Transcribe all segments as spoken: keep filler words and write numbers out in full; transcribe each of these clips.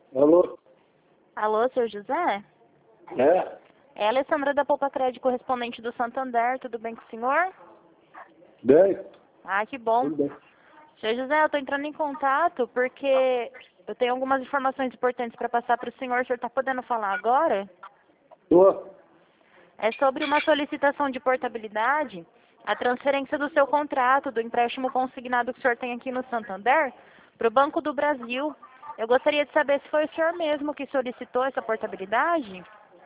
Alô? Alô, senhor José? É? É a Alessandra da Poupa Crédito, correspondente do Santander. Tudo bem com o senhor? Bem? Ah, que bom. Tudo bem. Senhor José, eu estou entrando em contato porque eu tenho algumas informações importantes para passar para o senhor. O senhor está podendo falar agora? Tô. É sobre uma solicitação de portabilidade, a transferência do seu contrato, do empréstimo consignado que o senhor tem aqui no Santander, para o Banco do Brasil. Eu gostaria de saber se foi o senhor mesmo que solicitou essa portabilidade.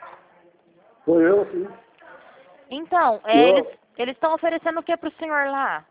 Foi eu, sim. Então, é, eles Eu, eles estão oferecendo o que para o senhor lá?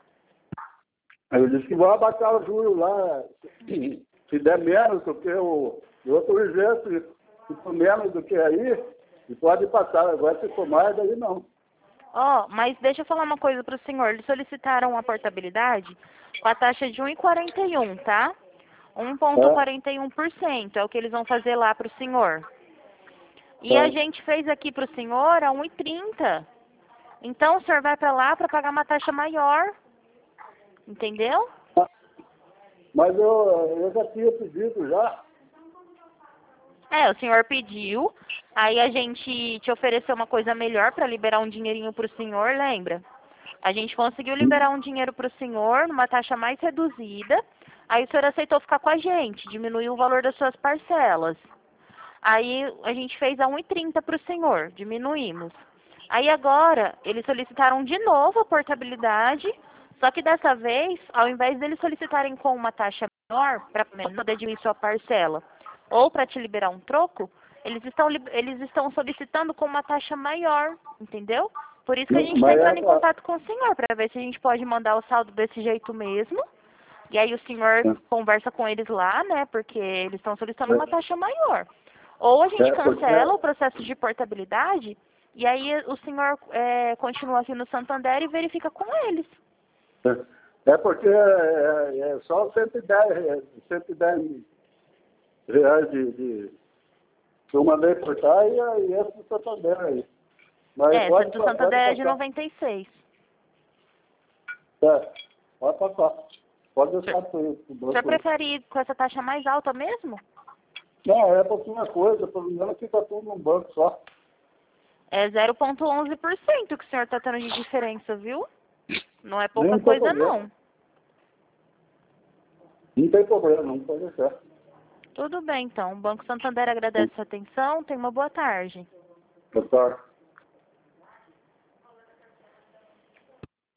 eu disse que vou abaixar o juro lá. Se der menos do que o o outro jeito, se for menos do que aí, e pode passar. Agora, se for mais, daí não. Ó, mas deixa eu falar uma coisa para o senhor. Eles solicitaram a portabilidade com a taxa de um vírgula quarenta e um, tá? um vírgula É? quarenta e um por cento é o que eles vão fazer lá para o senhor. E a Tá. gente fez aqui para o senhor a um vírgula trinta. Então o senhor vai para lá para pagar uma taxa maior, entendeu? Mas eu, eu já tinha pedido já. É, o senhor pediu, aí a gente te ofereceu uma coisa melhor para liberar um dinheirinho para o senhor, lembra? A gente conseguiu liberar um dinheiro para o senhor numa taxa mais reduzida, aí o senhor aceitou ficar com a gente, diminuiu o valor das suas parcelas. Aí a gente fez a um vírgula trinta para o senhor, diminuímos. Aí agora, eles solicitaram de novo a portabilidade, só que dessa vez, ao invés deles solicitarem com uma taxa menor, para poder diminuir sua parcela, ou para te liberar um troco, eles estão, li- eles estão solicitando com uma taxa maior, entendeu? Por isso que a gente está Mas entrando em essa... contato com o senhor, para ver se a gente pode mandar o saldo desse jeito mesmo. E aí o senhor conversa com eles lá, né? Porque eles estão solicitando uma taxa maior. Ou a gente É, porque... cancela o processo de portabilidade e aí o senhor é, continua aqui no Santander e verifica com eles. É porque é, é só cento e dez, é, cento e dez reais de, de que eu mandei cortar e, e esse do Santander aí. Mas É, essa pode, do pode Santander é de passar. noventa e seis. É, pode passar. Pode O senhor deixar para o o senhor banco aí. prefere ir com essa taxa mais alta mesmo? Não, é pouquinha coisa, pelo menos fica tudo num banco só. É zero vírgula onze por cento que o senhor está tendo de diferença, viu? Não é pouca Nem tem coisa, problema. não. Não tem problema, não pode deixar. Tudo bem, então. O Banco Santander agradece a sua atenção. Tenha uma boa tarde. Boa tarde.